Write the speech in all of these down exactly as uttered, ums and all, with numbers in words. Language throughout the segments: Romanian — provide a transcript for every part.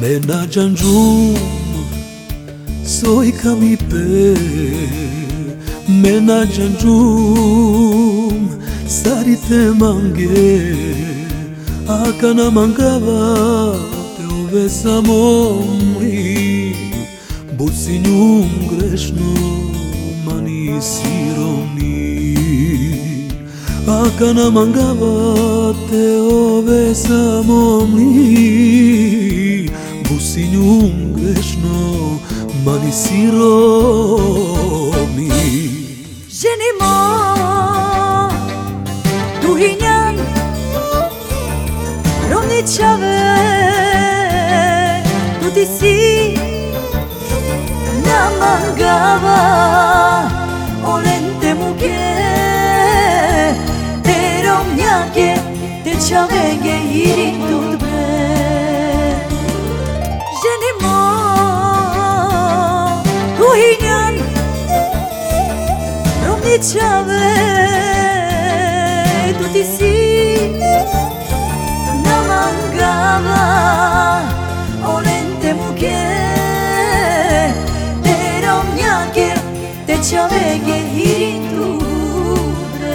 Me na gjangjum, soj kam i pe. Me na gjangjum, sarit e mange. Aka na mangava, te ove sa momri. Busi njum grešno, mani sironi. Aka na mangava, te ove sa momri. Busi njum grešno, mani siromi. Ženi mo, duhinjan, romničave, tu ti si na mangava, olente muke, te romnjake, te čavenge irin tutbe. Ženi mo, duhinjan, romničave, tu ti si na mangava, olente muke, te romnjake, te čavenge irin tutbe.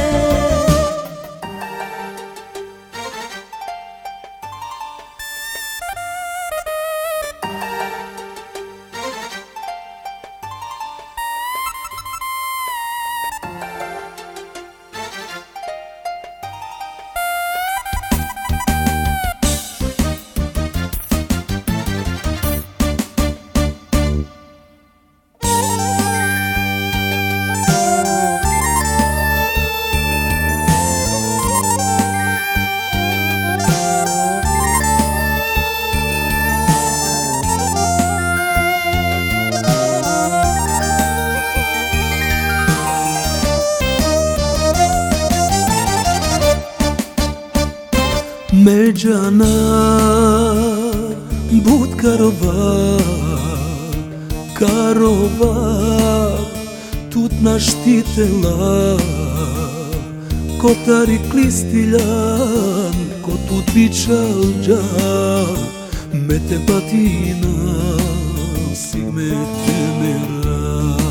Me gjana but karova, karova tut na štitela. Kotari kristiljan, ko tut bičalđa, me te patina, si me temera.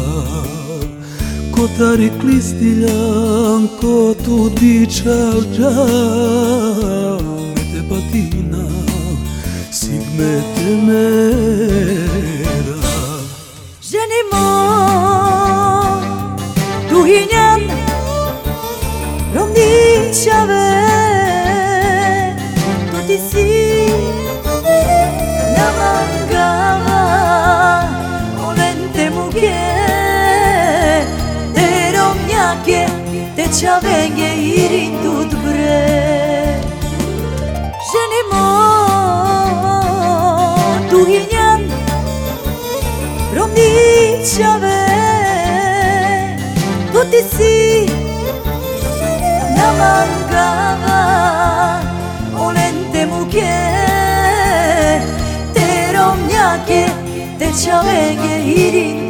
Kotari kristiljan, ko tut bičalđa, patina, sigme temera. Ženi mo, duhinjan, romničave, tu ti si na mangava, olente muke, te romnjake, te čavenge irin tutbre. Ženi mo, duhinjan, romničave, tu ti si na mangava, olente muke, te romnjake, te čavenge irin